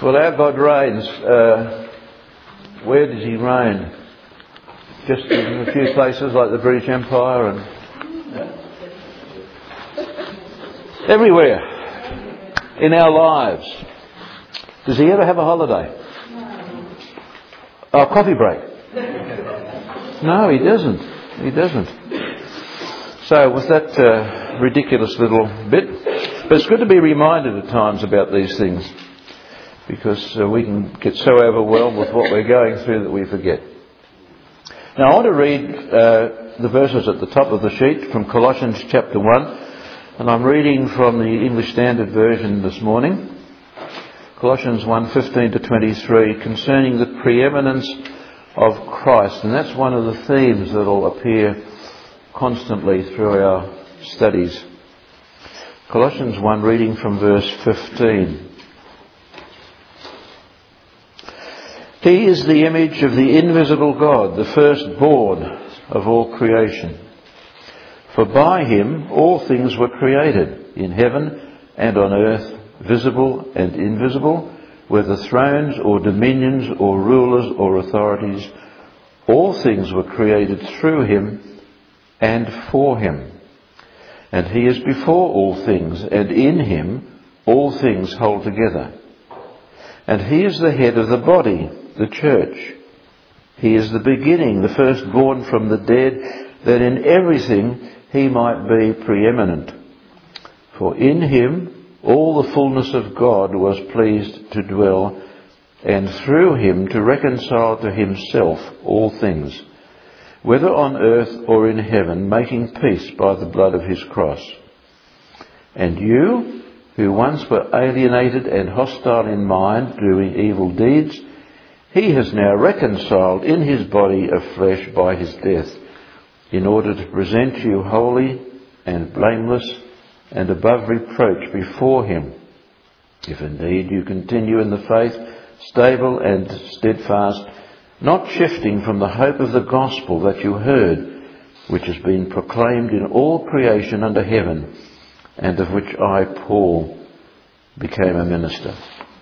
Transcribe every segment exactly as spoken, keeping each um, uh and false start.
Well, our God reigns. Uh, where does he reign? Just in a few places like the British Empire and everywhere in our lives. Does he ever have a holiday? Oh, coffee break? No, he doesn't. He doesn't. So with that uh, ridiculous little bit, but it's good to be reminded at times about these things, because uh, we can get so overwhelmed with what we're going through that we forget. Now I want to read uh, the verses at the top of the sheet from Colossians chapter one, and I'm reading from the English Standard Version this morning. Colossians one, fifteen to twenty-three, concerning the preeminence of Christ. And that's one of the themes that will appear constantly through our studies. Colossians one, reading from verse fifteen. He is the image of the invisible God, the firstborn of all creation. For by him all things were created, in heaven and on earth, visible and invisible, whether thrones or dominions or rulers or authorities. All things were created through him and for him. And he is before all things, and in him all things hold together. And he is the head of the body, the church. He is the beginning, the firstborn from the dead, that in everything he might be preeminent. For in him all the fullness of God was pleased to dwell, and through him to reconcile to himself all things, whether on earth or in heaven, making peace by the blood of his cross. And you, who once were alienated and hostile in mind, doing evil deeds, he has now reconciled in his body of flesh by his death, in order to present you holy and blameless and above reproach before him, if indeed you continue in the faith, stable and steadfast, not shifting from the hope of the gospel that you heard, which has been proclaimed in all creation under heaven, and of which I, Paul, became a minister.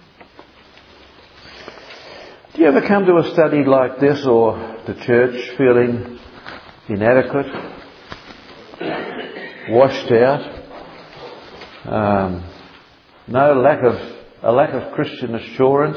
Do you ever come to a study like this or to church feeling inadequate, washed out, um, no lack of a lack of Christian assurance?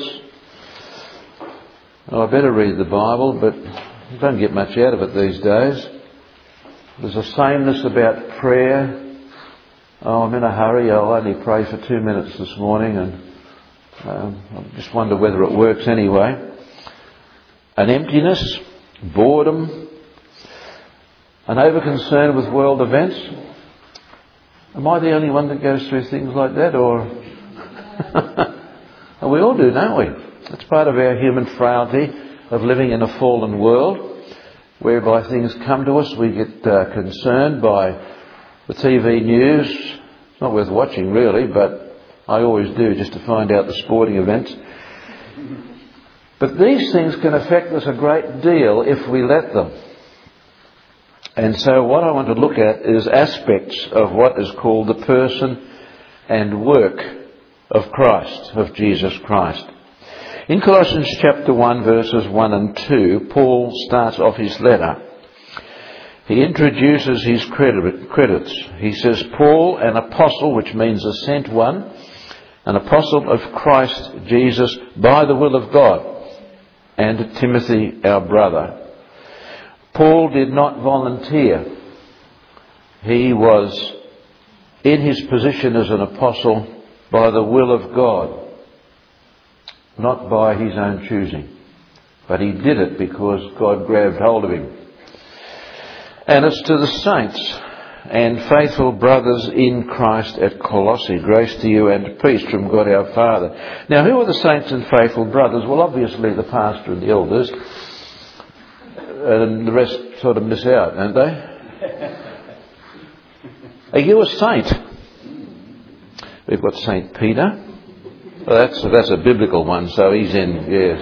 Oh, I better read the Bible, but you don't get much out of it these days. There's a sameness about prayer. Oh, I'm in a hurry. I'll only pray for two minutes this morning, and um, I just wonder whether it works anyway. An emptiness, boredom, an over-concern with world events. Am I the only one that goes through things like that, or we all do, don't we? It's part of our human frailty of living in a fallen world, whereby things come to us. We get uh, concerned by the T V news. It's not worth watching really, but I always do, just to find out the sporting events. But these things can affect us a great deal if we let them. And so what I want to look at is aspects of what is called the person and work of Christ, of Jesus Christ. In Colossians chapter one, verses one and two, Paul starts off his letter. He introduces his credits. He says, Paul, an apostle, which means a sent one, an apostle of Christ Jesus by the will of God, and Timothy, our brother. Paul did not volunteer. He was in his position as an apostle by the will of God, not by his own choosing. But he did it because God grabbed hold of him. And it's to the saints and faithful brothers in Christ at Colossae, grace to you and peace from God our Father. Now, who are the saints and faithful brothers? Well, obviously the pastor and the elders. And the rest sort of miss out, don't they? Are you a saint? We've got Saint Peter. Well, that's, that's a biblical one, so he's in, yes.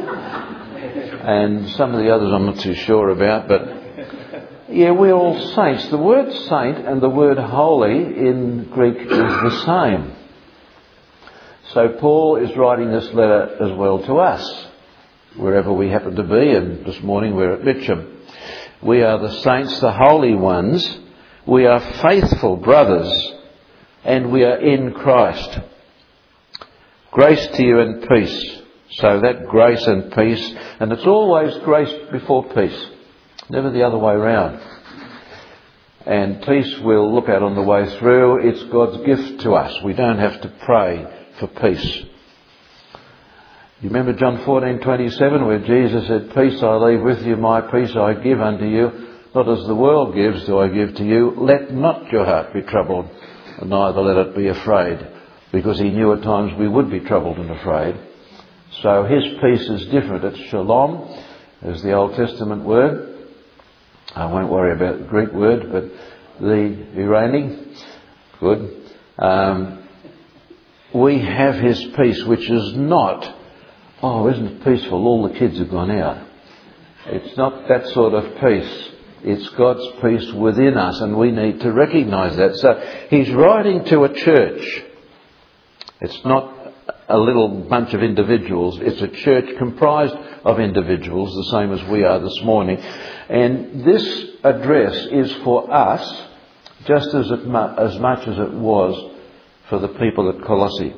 And some of the others I'm not too sure about, but yeah, we're all saints. The word saint and the word holy in Greek is the same. So Paul is writing this letter as well to us, wherever we happen to be, and this morning we're at Mitcham. We are the saints, the holy ones. We are faithful brothers, and we are in Christ. Grace to you and peace. So that grace and peace, and it's always grace before peace, never the other way around. And peace we'll look at on the way through. It's God's gift to us. We don't have to pray for peace. You remember John fourteen twenty-seven, where Jesus said, "Peace I leave with you, my peace I give unto you. Not as the world gives do I give to you. Let not your heart be troubled, and neither let it be afraid." Because he knew at times we would be troubled and afraid. So his peace is different. It's shalom, as the Old Testament word. I won't worry about the Greek word, but the Iranian, good. Um, we have his peace, which is not, oh, isn't it peaceful? All the kids have gone out. It's not that sort of peace. It's God's peace within us, and we need to recognise that. So he's writing to a church. It's not a little bunch of individuals. It's a church comprised of individuals, the same as we are this morning. And this address is for us, just as, it mu- as much as it was for the people at Colossae.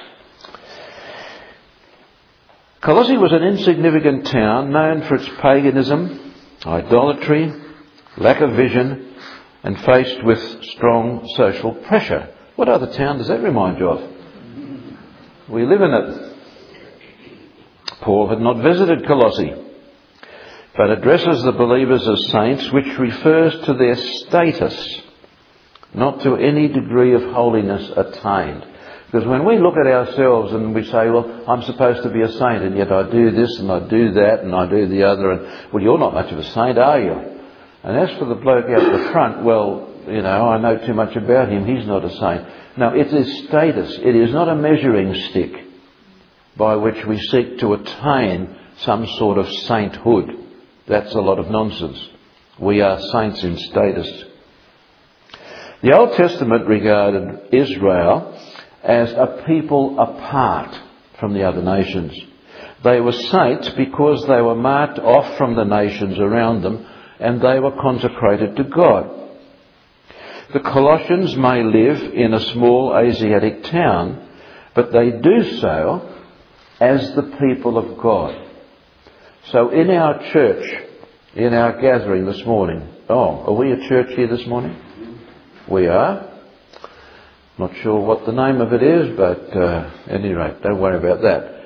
Colossae was an insignificant town known for its paganism, idolatry, lack of vision, and faced with strong social pressure. What other town does that remind you of? We live in it. Paul had not visited Colossae, but addresses the believers as saints, which refers to their status, not to any degree of holiness attained. Because when we look at ourselves and we say, well, I'm supposed to be a saint, and yet I do this and I do that and I do the other, and well, you're not much of a saint, are you? And as for the bloke out the front, well, you know, I know too much about him, he's not a saint. No, it is status. It is not a measuring stick by which we seek to attain some sort of sainthood. That's a lot of nonsense. We are saints in status. The Old Testament regarded Israel as a people apart from the other nations. They were saints because they were marked off from the nations around them, and they were consecrated to God. The Colossians may live in a small Asiatic town, but they do so as the people of God. So in our church, in our gathering this morning, oh, are we a church here this morning? We are. Not sure what the name of it is, but uh, at any rate, don't worry about that.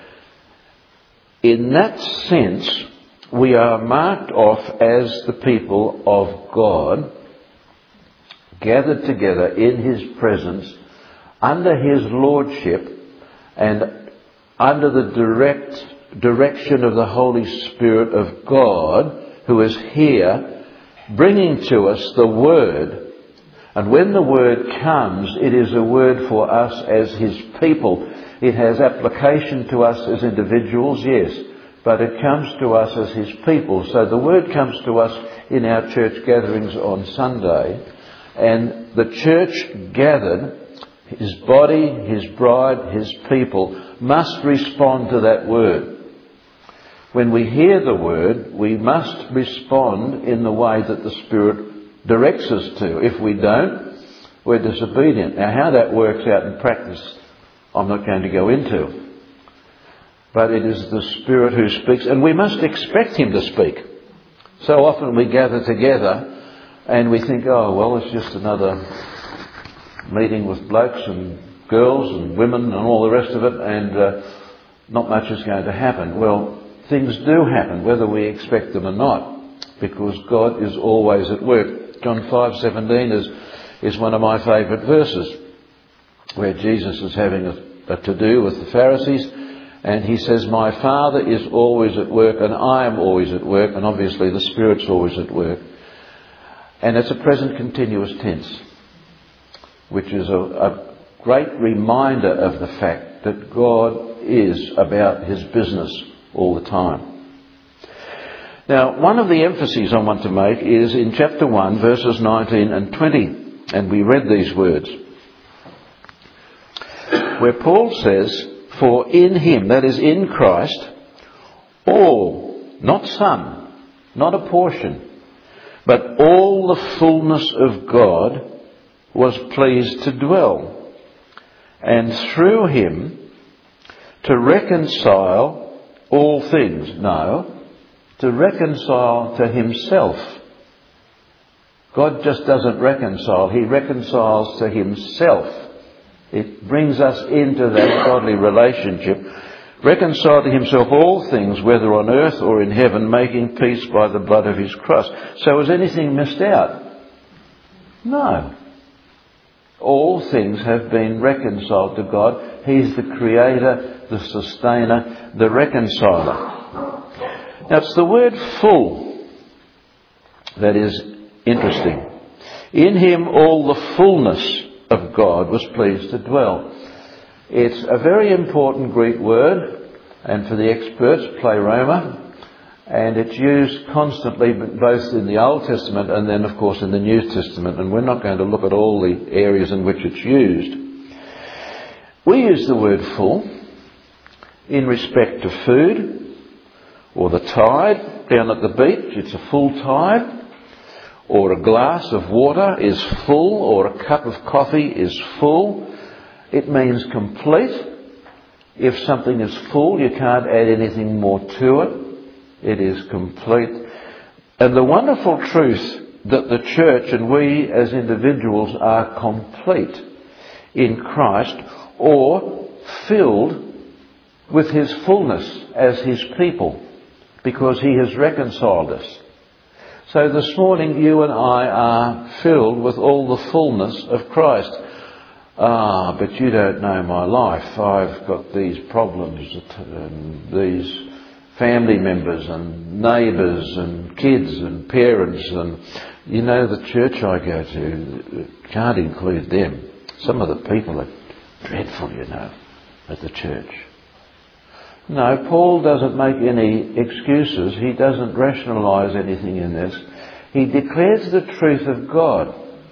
In that sense, we are marked off as the people of God, gathered together in his presence, under his lordship, and under the direct direction of the Holy Spirit of God, who is here bringing to us the Word. And when the Word comes, it is a word for us as his people. It has application to us as individuals, yes, but it comes to us as his people. So the Word comes to us in our church gatherings on Sunday, and the church gathered, his body, his bride, his people, must respond to that word. When we hear the word, we must respond in the way that the Spirit directs us to. If we don't, we're disobedient. Now, how that works out in practice, I'm not going to go into. But it is the Spirit who speaks, and we must expect him to speak. So often we gather together and we think, oh, well, it's just another meeting with blokes and girls and women and all the rest of it, and uh, not much is going to happen. Well, things do happen, whether we expect them or not, because God is always at work. John five seventeen is, is one of my favourite verses, where Jesus is having a, a to-do with the Pharisees, and he says, my Father is always at work, and I am always at work, and obviously the Spirit's always at work. And it's a present continuous tense, which is a, a great reminder of the fact that God is about his business all the time. Now, one of the emphases I want to make is in chapter one, verses nineteen and twenty. And we read these words, where Paul says, For in him, that is in Christ, all, not some, not a portion, but all the fullness of God was pleased to dwell, and through him to reconcile all things. No, to reconcile to himself. God just doesn't reconcile, he reconciles to himself. It brings us into that godly relationship. Reconcile to himself all things, whether on earth or in heaven, making peace by the blood of his cross. So is anything missed out? No. All things have been reconciled to God. He's the creator, the sustainer, the reconciler. Now it's the word full that is interesting. In him all the fullness of God was pleased to dwell. It's a very important Greek word, and for the experts, pleroma, and it's used constantly both in the Old Testament and then of course in the New Testament, and we're not going to look at all the areas in which it's used. We use the word full in respect to food, or the tide down at the beach, it's a full tide. Or a glass of water is full, or a cup of coffee is full. It means complete. If something is full, you can't add anything more to it. It is complete. And the wonderful truth that the church and we as individuals are complete in Christ, or filled with his fullness as his people, because he has reconciled us. So this morning you and I are filled with all the fullness of Christ. Ah, but you don't know my life. I've got these problems, and these family members and neighbours and kids and parents, and you know the church I go to can't include them. Some of the people are dreadful, you know, at the church. No, Paul doesn't make any excuses. He doesn't rationalise anything in this. He declares the truth of God.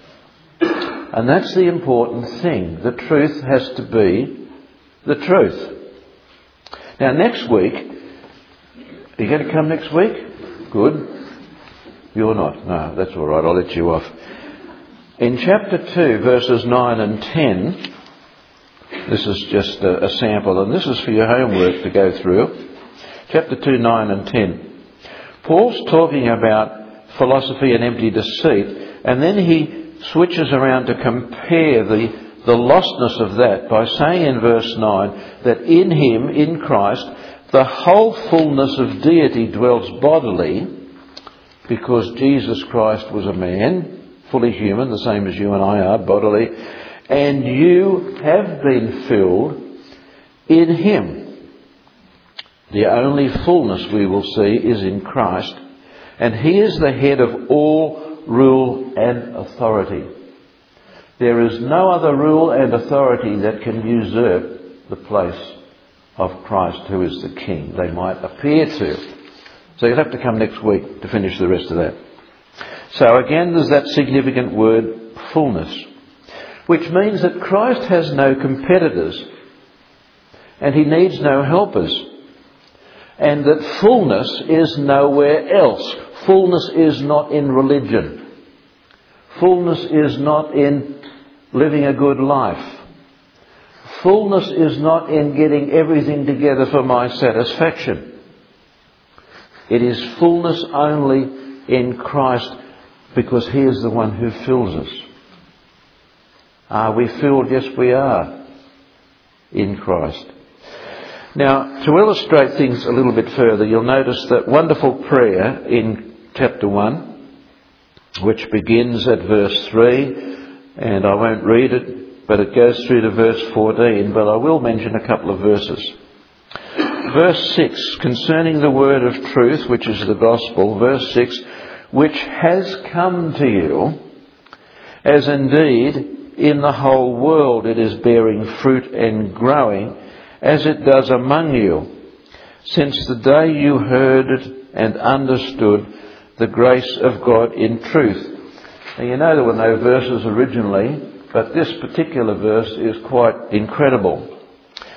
And that's the important thing. The truth has to be the truth. Now next week, are you going to come next week? Good. You're not. No, that's all right. I'll let you off. In chapter two, verses nine and ten... this is just a, a sample, and this is for your homework to go through. Chapter two, nine and ten. Paul's talking about philosophy and empty deceit, and then he switches around to compare the, the lostness of that by saying in verse nine that in him, in Christ, the whole fullness of deity dwells bodily, because Jesus Christ was a man, fully human, the same as you and I are, bodily, and you have been filled in him. The only fullness we will see is in Christ, and he is the head of all rule and authority. There is no other rule and authority that can usurp the place of Christ, who is the King. They might appear to. So you'll have to come next week to finish the rest of that. So again, there's that significant word, fullness, which means that Christ has no competitors and he needs no helpers, and that fullness is nowhere else. Fullness is not in religion. Fullness is not in living a good life. Fullness is not in getting everything together for my satisfaction. It is fullness only in Christ, because he is the one who fills us. Are we filled? Yes, we are, in Christ. Now, to illustrate things a little bit further, you'll notice that wonderful prayer in chapter one, which begins at verse three, and I won't read it, but it goes through to verse fourteen, but I will mention a couple of verses. Verse six, concerning the word of truth, which is the gospel, verse six, which has come to you, as indeed in the whole world it is bearing fruit and growing, as it does among you, since the day you heard it and understood the grace of God in truth. Now, you know there were no verses originally, but this particular verse is quite incredible.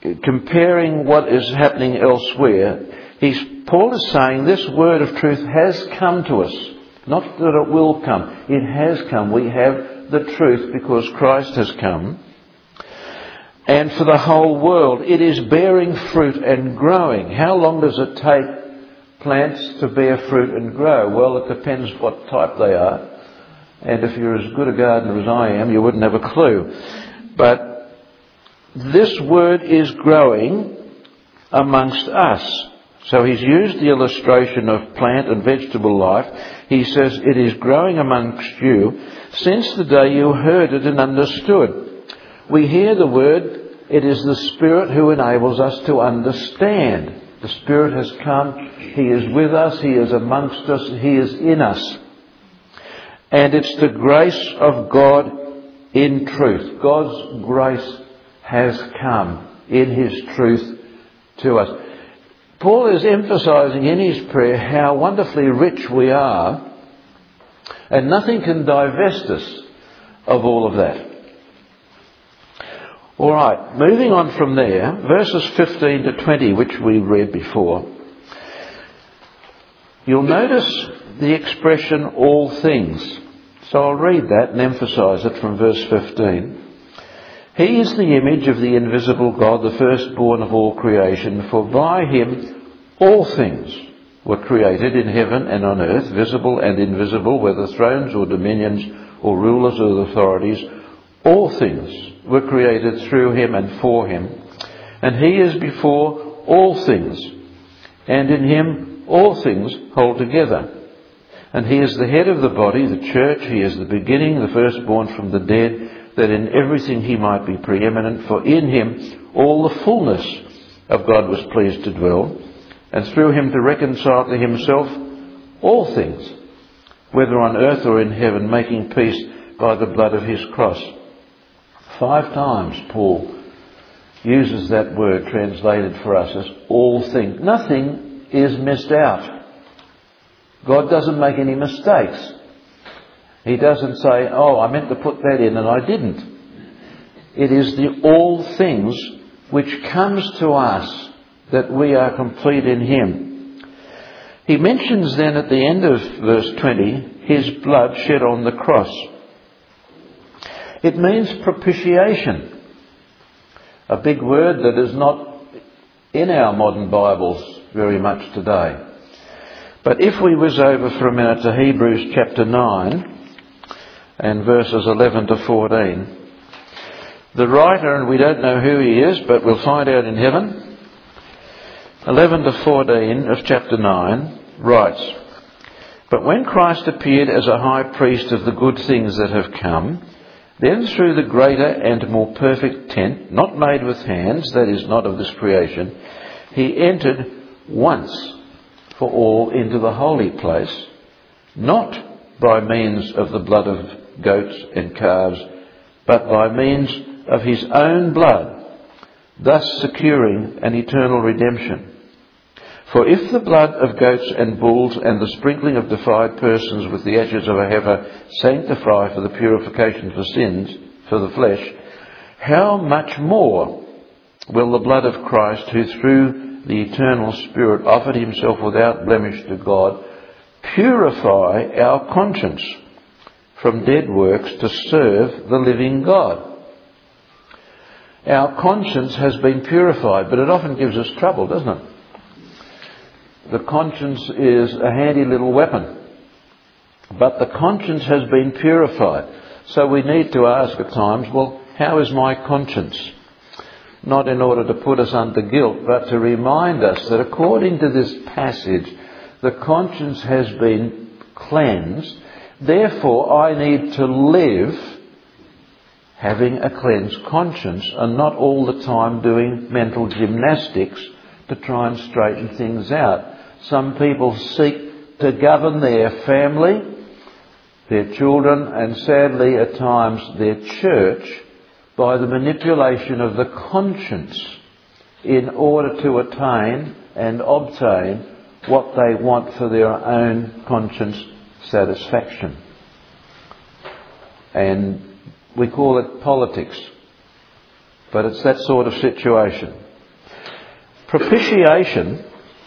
comparing what is happening elsewhere, he's, Paul is saying this word of truth has come to us. Not that it will come. It has come. We have the truth because Christ has come. And for the whole world, it is bearing fruit and growing. How long does it take plants to bear fruit and grow? Well, it depends what type they are. And if you're as good a gardener as I am, you wouldn't have a clue. But this word is growing amongst us. So he's used the illustration of plant and vegetable life. He says it is growing amongst you since the day you heard it and understood. We hear the word. It is the Spirit who enables us to understand. The Spirit has come. He is with us. He is amongst us. He is in us. And it's the grace of God in truth. God's grace has come in His truth to us. Paul is emphasising in his prayer how wonderfully rich we are, and nothing can divest us of all of that. All right, moving on from there, verses fifteen to twenty, which we read before, you'll notice the expression all things. So I'll read that and emphasise it from verse fifteen. He is the image of the invisible God, the firstborn of all creation, for by him all things were created in heaven and on earth, visible and invisible, whether thrones or dominions or rulers or authorities. All things were created through him and for him. And he is before all things, and in him all things hold together. And he is the head of the body, the church. He is the beginning, the firstborn from the dead, that in everything he might be preeminent. For in him all the fullness of God was pleased to dwell, and through him to reconcile to himself all things, whether on earth or in heaven, making peace by the blood of his cross. Five times Paul uses that word translated for us as all things. Nothing is missed out. God doesn't make any mistakes. He doesn't say, oh, I meant to put that in and I didn't. It is the all things which comes to us that we are complete in him. He mentions then at the end of verse twenty, his blood shed on the cross. It means propitiation. A big word that is not in our modern Bibles very much today. But if we whiz over for a minute to Hebrews chapter nine and verses eleven to fourteen, the writer, and we don't know who he is, but we'll find out in heaven, eleven to fourteen of chapter nine writes, But when Christ appeared as a high priest of the good things that have come, then through the greater and more perfect tent, not made with hands, that is, not of this creation, he entered once for all into the holy place, not by means of the blood of goats and calves, but by means of his own blood, thus securing an eternal redemption. For if the blood of goats and bulls and the sprinkling of defiled persons with the ashes of a heifer sanctify for the purification for sins, for the flesh, how much more will the blood of Christ, who through the eternal Spirit offered himself without blemish to God, purify our conscience from dead works to serve the living God? Our conscience has been purified, but it often gives us trouble, doesn't it? The conscience is a handy little weapon, but the conscience has been purified. So we need to ask at times, well, how is my conscience? Not in order to put us under guilt, but to remind us that according to this passage, the conscience has been cleansed. Therefore, I need to live having a cleansed conscience and not all the time doing mental gymnastics to try and straighten things out. Some people seek to govern their family, their children, and sadly at times their church by the manipulation of the conscience in order to attain and obtain what they want for their own conscience satisfaction. And we call it politics, but it's that sort of situation. Propitiation,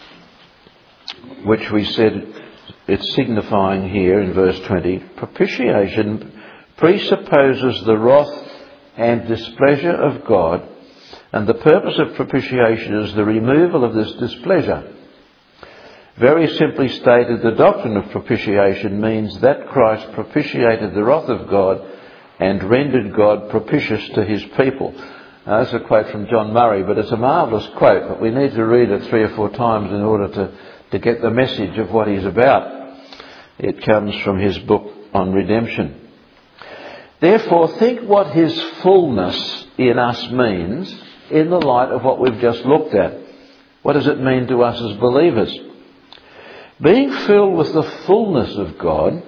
which we said it's signifying here in verse twenty, propitiation presupposes the wrath and displeasure of God, and the purpose of propitiation is the removal of this displeasure. Very simply stated, the doctrine of propitiation means that Christ propitiated the wrath of God and rendered God propitious to his people. Now, that's a quote from John Murray, but it's a marvellous quote, but we need to read it three or four times in order to, to get the message of what he's about. It comes from his book on redemption. Therefore, think what his fullness in us means in the light of what we've just looked at. What does it mean to us as believers? Being filled with the fullness of God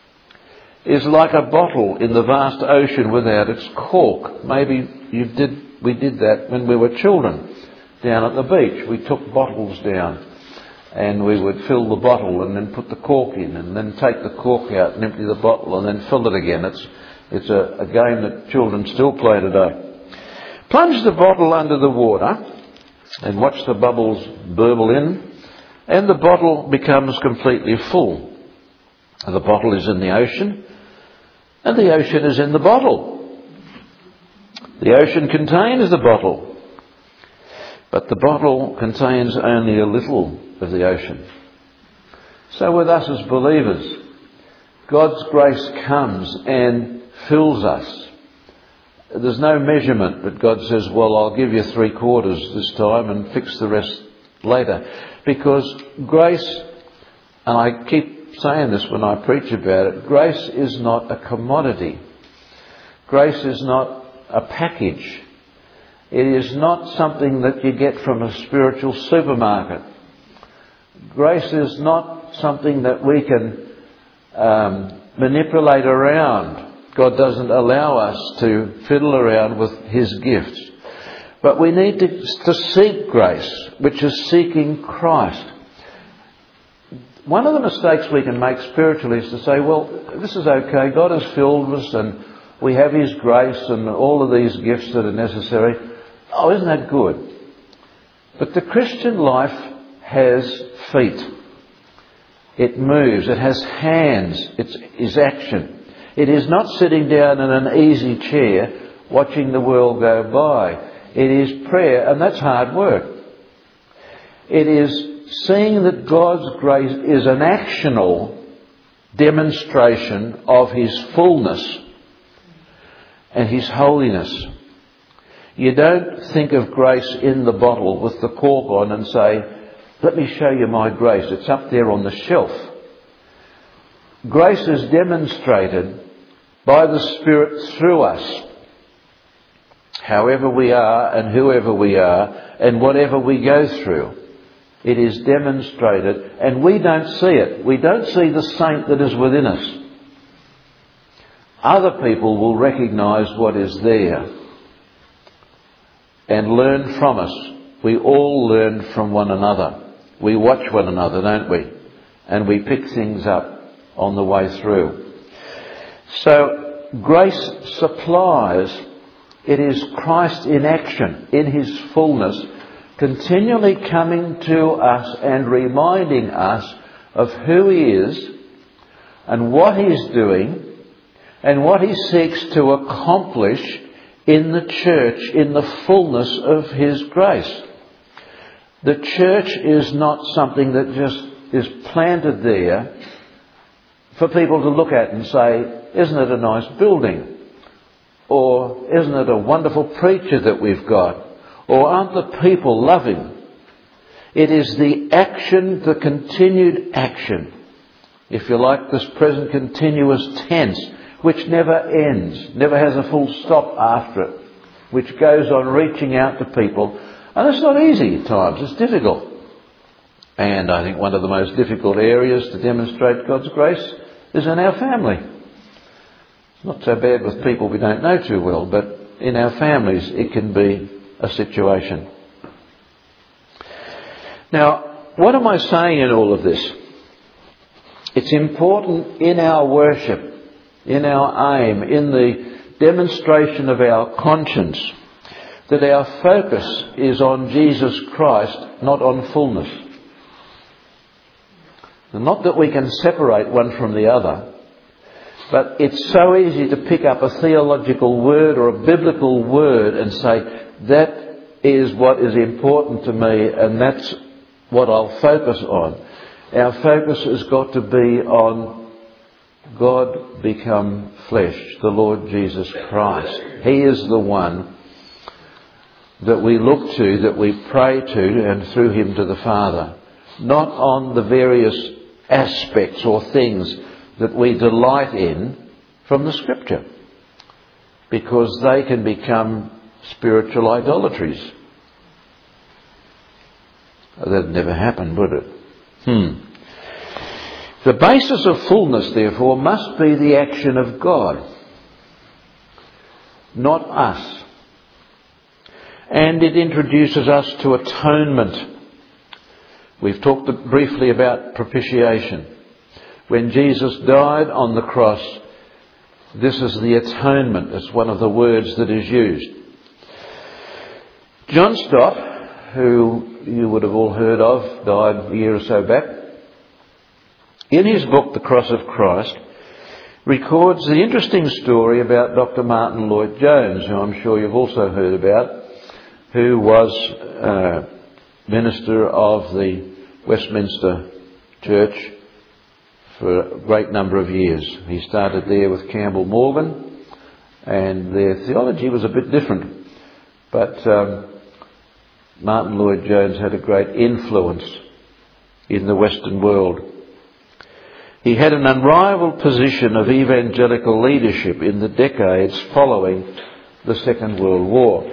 is like a bottle in the vast ocean without its cork. Maybe you did, we did that when we were children down at the beach. We took bottles down and we would fill the bottle and then put the cork in and then take the cork out and empty the bottle and then fill it again. It's, it's a, a game that children still play today. Plunge the bottle under the water and watch the bubbles burble in, and the bottle becomes completely full. The bottle is in the ocean, and the ocean is in the bottle. The ocean contains the bottle, but the bottle contains only a little of the ocean. So with us as believers, God's grace comes and fills us. There's no measurement that God says, well, I'll give you three quarters this time and fix the rest later. Because grace, and I keep saying this when I preach about it, grace is not a commodity. Grace is not a package. It is not something that you get from a spiritual supermarket. Grace is not something that we can um, manipulate around. God doesn't allow us to fiddle around with his gifts. But we need to, to seek grace, which is seeking Christ. One of the mistakes we can make spiritually is to say, well, this is okay, God has filled us and we have his grace and all of these gifts that are necessary. Oh, isn't that good? But the Christian life has feet. It moves. It has hands. It is action. It is not sitting down in an easy chair watching the world go by. It is prayer, and that's hard work. It is seeing that God's grace is an actional demonstration of his fullness and his holiness. You don't think of grace in the bottle with the cork on and say, let me show you my grace. It's up there on the shelf. Grace is demonstrated by the Spirit through us. However we are and whoever we are and whatever we go through, it is demonstrated and we don't see it. We don't see the saint that is within us. Other people will recognise what is there and learn from us. We all learn from one another. We watch one another, don't we? And we pick things up on the way through. So grace supplies. It is Christ in action, in his fullness, continually coming to us and reminding us of who he is and what he's doing and what he seeks to accomplish in the church in the fullness of his grace. The church is not something that just is planted there for people to look at and say, isn't it a nice building? Or isn't it a wonderful preacher that we've got? Or aren't the people loving? It is the action, the continued action, if you like, this present continuous tense, which never ends, never has a full stop after it, which goes on reaching out to people. And it's not easy at times, it's difficult. And I think one of the most difficult areas to demonstrate God's grace is in our family. It's not so bad with people we don't know too well, but in our families it can be a situation. Now, what am I saying in all of this? It's important in our worship, in our aim, in the demonstration of our conscience, that our focus is on Jesus Christ, not on fullness. Not that we can separate one from the other, but it's so easy to pick up a theological word or a biblical word and say, that is what is important to me and that's what I'll focus on. Our focus has got to be on God become flesh, the Lord Jesus Christ. He is the one that we look to, that we pray to, and through him to the Father. Not on the various aspects or things that we delight in from the Scripture, because they can become spiritual idolatries. That'd never happen, would it? Hmm. The basis of fullness, therefore, must be the action of God, not us. And it introduces us to atonement. We've talked briefly about propitiation. When Jesus died on the cross, this is the atonement. It's one of the words that is used. John Stott, who you would have all heard of, died a year or so back, in his book, The Cross of Christ, records the interesting story about Doctor Martin Lloyd-Jones, who I'm sure you've also heard about, who was uh, minister of the Westminster Church for a great number of years. He started there with Campbell Morgan, and their theology was a bit different. But um, Martin Lloyd-Jones had a great influence in the Western world. He had an unrivalled position of evangelical leadership in the decades following the Second World War.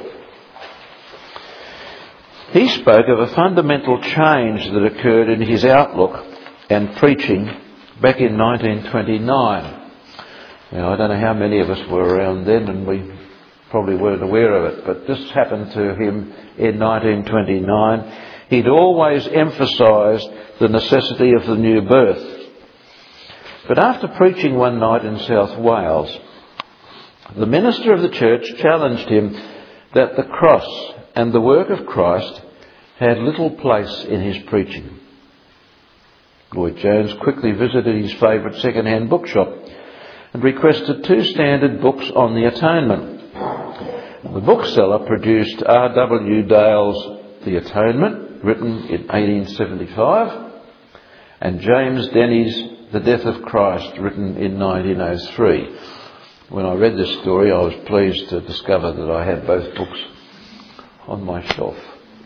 He spoke of a fundamental change that occurred in his outlook and preaching back in nineteen twenty-nine. Now, I don't know how many of us were around then, and we probably weren't aware of it, but this happened to him in nineteen twenty-nine. He'd always emphasised the necessity of the new birth. But after preaching one night in South Wales, the minister of the church challenged him that the cross and the work of Christ had little place in his preaching. Lloyd-Jones quickly visited his favourite second-hand bookshop and requested two standard books on the atonement. The bookseller produced R W Dale's The Atonement, written in eighteen seventy-five, and James Denny's The Death of Christ, written in nineteen oh three. When I read this story, I was pleased to discover that I had both books on my shelf.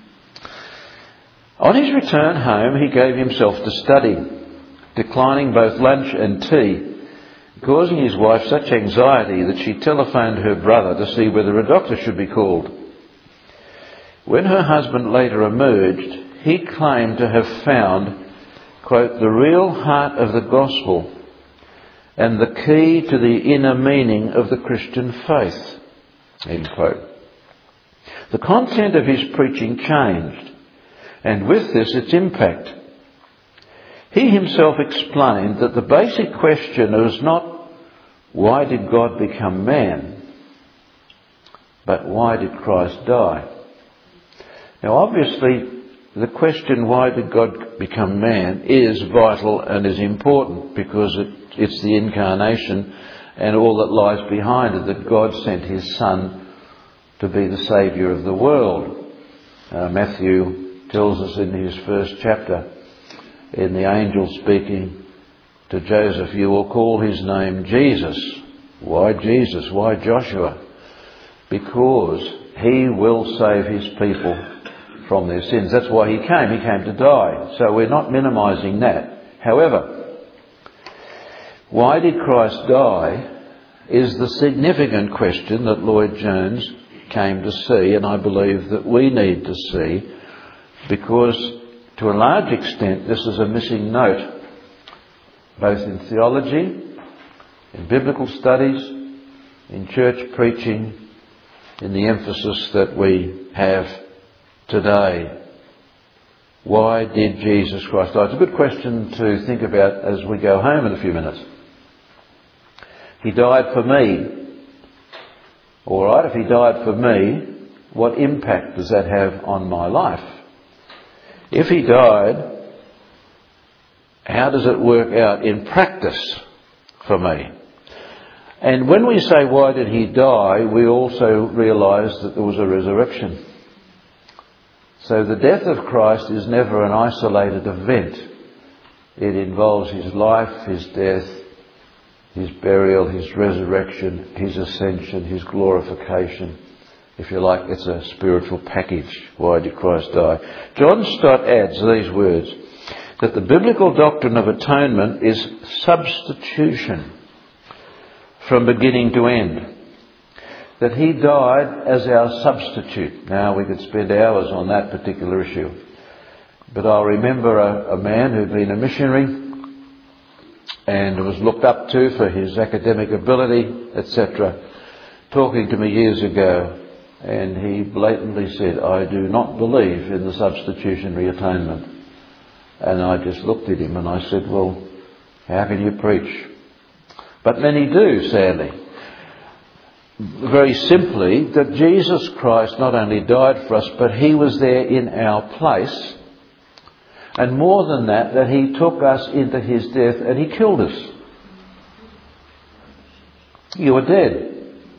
On his return home, he gave himself to study, declining both lunch and tea, causing his wife such anxiety that she telephoned her brother to see whether a doctor should be called. When her husband later emerged, he claimed to have found, quote, the real heart of the gospel and the key to the inner meaning of the Christian faith, end quote. The content of his preaching changed, and with this its impact. He himself explained that the basic question was not why did God become man, but why did Christ die? Now obviously the question why did God become man is vital and is important, because it, it's the incarnation and all that lies behind it, that God sent his Son to be the Saviour of the world. Uh, Matthew tells us in his first chapter, in the angel speaking to Joseph, you will call his name Jesus. Why Jesus? Why Joshua? Because he will save his people from their sins. That's why he came. He came to die. So we're not minimising that. However, why did Christ die is the significant question that Lloyd-Jones came to see, and I believe that we need to see, because to a large extent this is a missing note, both in theology, in biblical studies, in church preaching, in the emphasis that we have today. Why did Jesus Christ die? It's a good question to think about as we go home in a few minutes. He died for me. All right, if he died for me, what impact does that have on my life? If he died, how does it work out in practice for me? And when we say, why did he die, we also realise that there was a resurrection. So the death of Christ is never an isolated event. It involves his life, his death, his burial, his resurrection, his ascension, his glorification. If you like, it's a spiritual package. Why did Christ die? John Stott adds these words, that the biblical doctrine of atonement is substitution from beginning to end. That he died as our substitute. Now, we could spend hours on that particular issue. But I remember a, a man who'd been a missionary and was looked up to for his academic ability, et cetera, talking to me years ago. And he blatantly said, I do not believe in the substitutionary atonement. And I just looked at him and I said, well, how can you preach? But many do, sadly. Very simply, that Jesus Christ not only died for us, but he was there in our place. And more than that, that he took us into his death and he killed us. You were dead.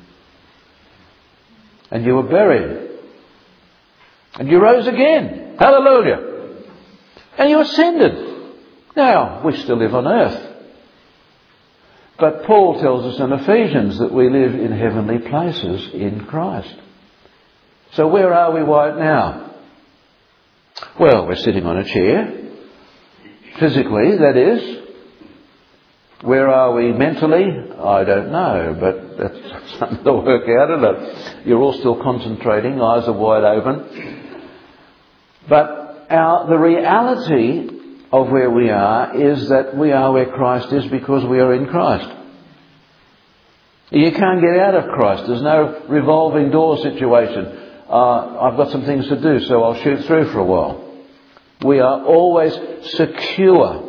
And you were buried. And you rose again. Hallelujah. And you ascended. Now, we still live on earth. But Paul tells us in Ephesians that we live in heavenly places in Christ. So where are we right now? Well, we're sitting on a chair. Physically, that is. Where are we mentally? I don't know, but that's something to work out, isn't it? You're all still concentrating, eyes are wide open. But our, the reality of where we are is that we are where Christ is because we are in Christ. You can't get out of Christ. There's no revolving door situation. Uh, I've got some things to do, so I'll shoot through for a while. We are always secure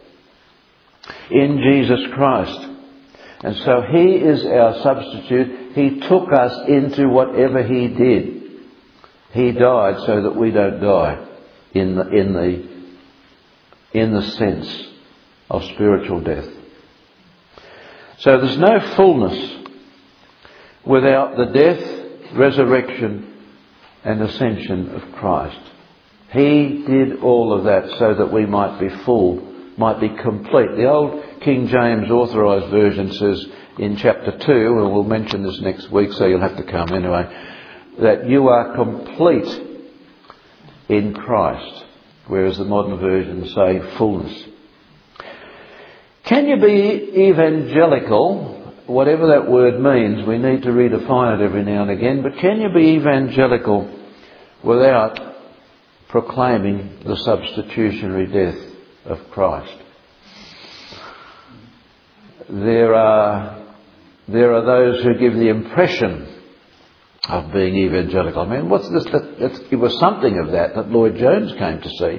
in Jesus Christ. And so he is our substitute. He took us into whatever he did. He died so that we don't die in the, in the in the sense of spiritual death. So there's no fullness without the death, resurrection and ascension of Christ. He did all of that so that we might be full, might be complete. The old King James Authorised Version says in chapter two, and we'll mention this next week so you'll have to come anyway, that you are complete in Christ. Whereas the modern versions say fullness. Can you be evangelical, whatever that word means? We need to redefine it every now and again. But can you be evangelical without proclaiming the substitutionary death of Christ? There are, there are those who give the impression of being evangelical. I mean, what's this? That, that, it was something of that that Lloyd Jones came to see.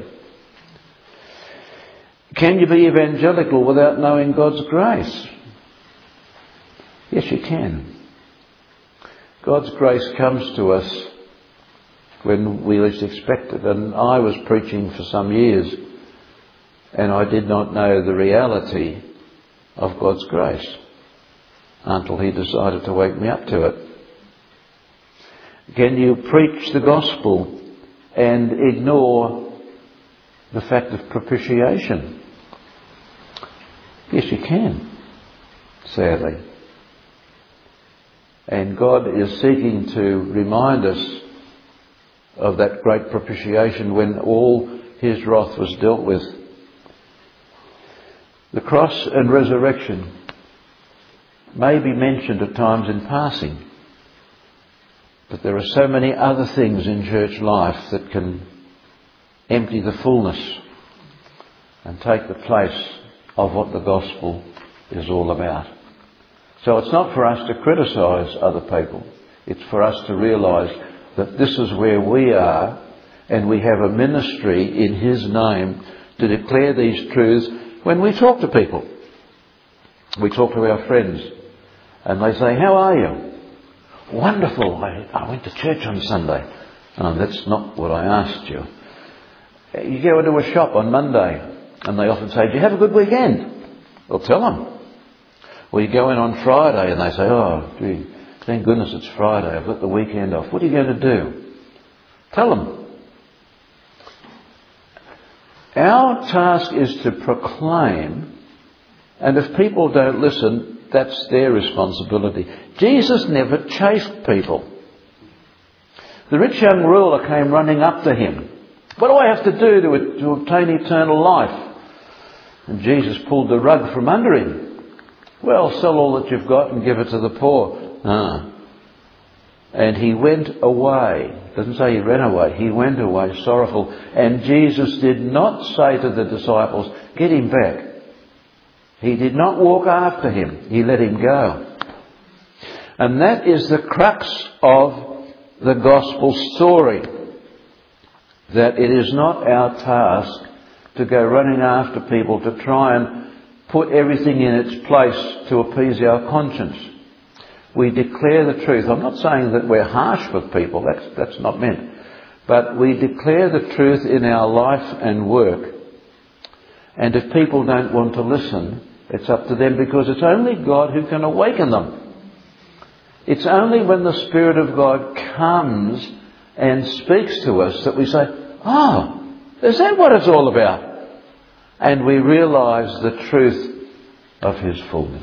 Can you be evangelical without knowing God's grace? Yes, you can. God's grace comes to us when we least expect it. And I was preaching for some years and I did not know the reality of God's grace until he decided to wake me up to it. Can you preach the gospel and ignore the fact of propitiation? Yes, you can, sadly. And God is seeking to remind us of that great propitiation when all his wrath was dealt with. The cross and resurrection may be mentioned at times in passing. But there are so many other things in church life that can empty the fullness and take the place of what the gospel is all about. So it's not for us to criticise other people. It's for us to realise that this is where we are and we have a ministry in his name to declare these truths when we talk to people. We talk to our friends and they say, how are you? Wonderful, I, I went to church on Sunday. Oh, that's not what I asked you. You go into a shop on Monday and they often say, "Do you have a good weekend?" Well, tell them. Or you go in on Friday and they say, "Oh, gee, thank goodness it's Friday. I've got the weekend off." What are you going to do? Tell them. Our task is to proclaim, and if people don't listen, that's their responsibility. Jesus never chased people. The rich young ruler came running up to him. "What do I have to do to, to obtain eternal life?" And Jesus pulled the rug from under him. "Well, sell all that you've got and give it to the poor." Ah. And he went away. It doesn't say he ran away. He went away sorrowful. And Jesus did not say to the disciples, "Get him back." He did not walk after him. He let him go. And that is the crux of the gospel story. That it is not our task to go running after people to try and put everything in its place to appease our conscience. We declare the truth. I'm not saying that we're harsh with people. That's, that's not meant. But we declare the truth in our life and work. And if people don't want to listen, it's up to them, because it's only God who can awaken them. It's only when the Spirit of God comes and speaks to us that we say, "Oh, is that what it's all about?" And we realise the truth of His fullness.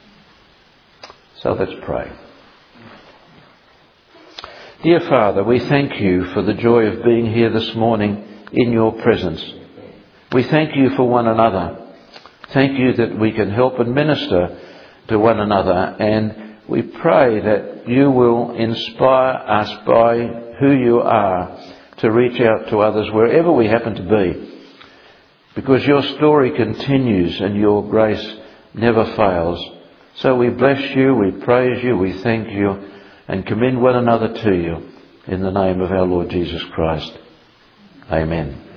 So let's pray. Dear Father, we thank you for the joy of being here this morning in your presence. We thank you for one another. Thank you that we can help and minister to one another, and we pray that you will inspire us by who you are to reach out to others wherever we happen to be, because your story continues and your grace never fails. So we bless you, we praise you, we thank you, and commend one another to you in the name of our Lord Jesus Christ. Amen.